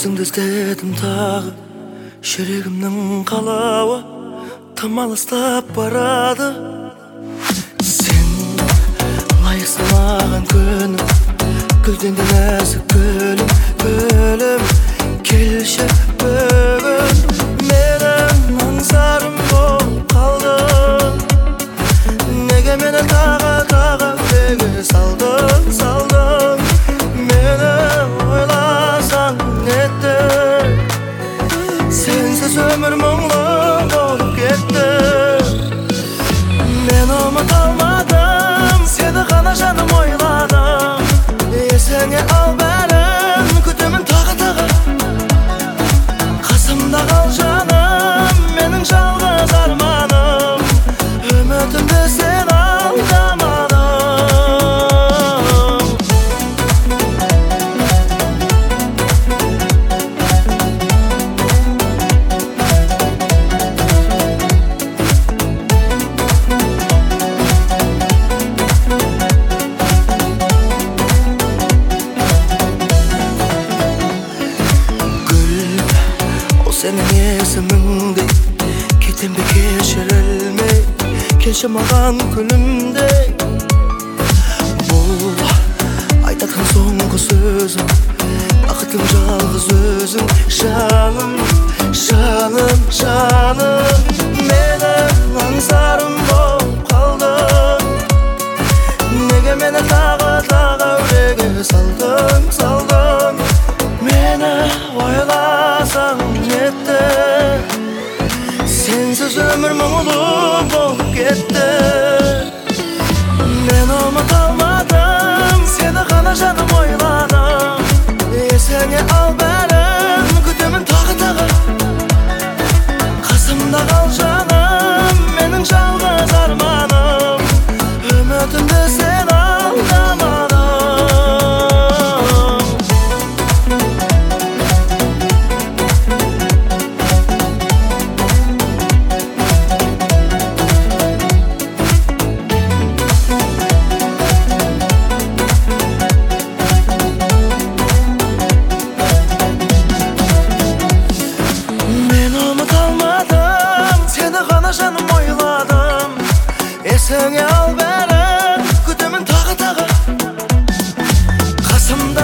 Өзіңді іздедім тағы, жүрегімнің қалауы тым алыстап барады. Сен лайықсың маған күнім, гүлден де нәзік гүлім, гүлім. Келші бүгін менің аңсарым болып қалдың. Неге мені тағы неге салдың? Мені ойласаң нетті, сенсіз өмір мұңлы болып кетті. Мен ұмыта алмадым, сені ғана жаным ойладым. Есіңе ал бәрін, күтемін тағы. Қасымда қал жаным, менің жалғыз арманым. Үмітімді сен алдамадың. Senin есіміңдей кетем бе кешірілмей, келші маған күнімдей. Бұл айтатын соңғы сөзім, бақытым жалғыз өзің. Жаным, менің аңсарым болып қалдың. Неге мені тағы үрейге салдың? Мені ойласаң нетті, сенсіз өмір мұңлы болып кетті. Мен ұмыта алмадым, сені ғана жаным ойладым. Есіңе ал бәрін, күтемін тағы. Қасымда қал жаным, менің жалғыз арманым. Үмітімді сен алдамадың. Жаным ойладым, есіңе ал бәрін, күтемін тағы. Қасымда